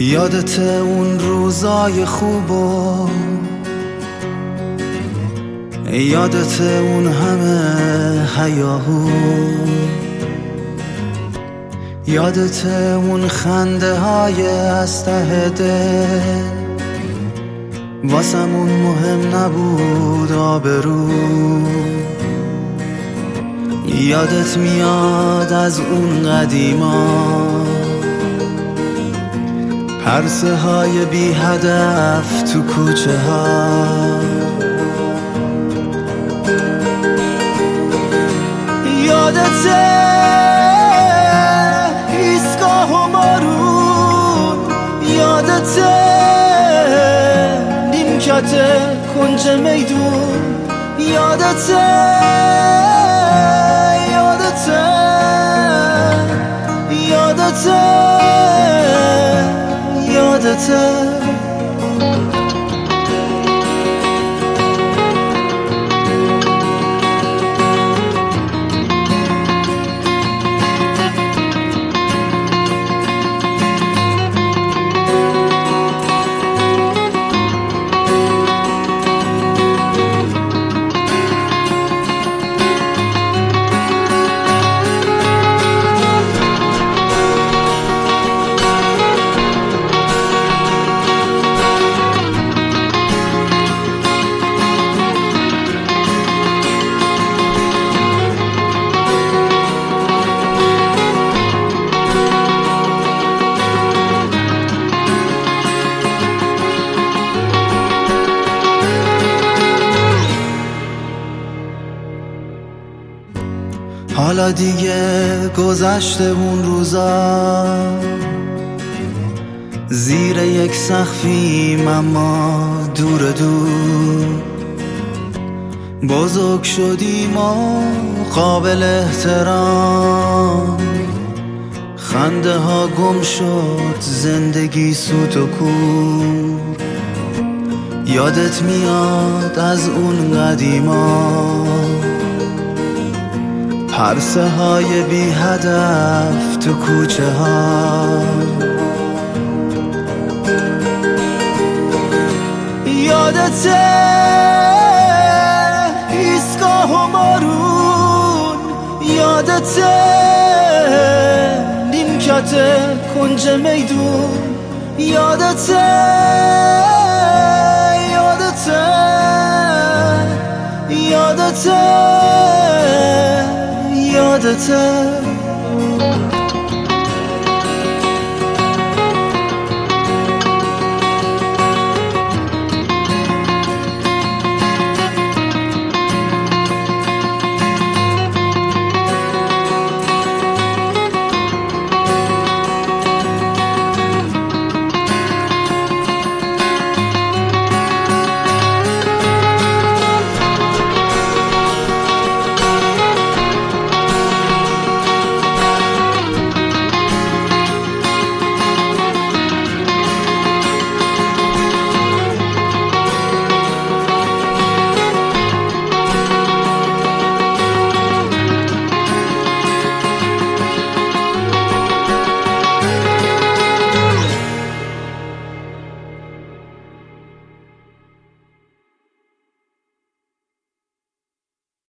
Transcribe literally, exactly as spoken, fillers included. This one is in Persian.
یادت اون روزای خوبو، یادت اون همه هیاهو، یادت اون خنده های از ته دل، واسمون مهم نبود آبرو. یادت میاد از اون قدیما، پرسه های بی هدف تو کوچه ها، یادت ایستگاه و بارون، یادت نیمکت کنج میدون، یادت یادت یادت یادت حالا دیگه گذشته اون روزا، زیر یک سقفیم اما دور دور، بزرگ شدیم و قابل احترام، خنده ها گم شد، زندگی سوت و کور. یادت میاد از اون قدیما، پرسه های بی هدف تو کوچه ها، یادت ایستگاه و بارون، یادت نیمکت کنج میدون، یادت یادت یادت یادت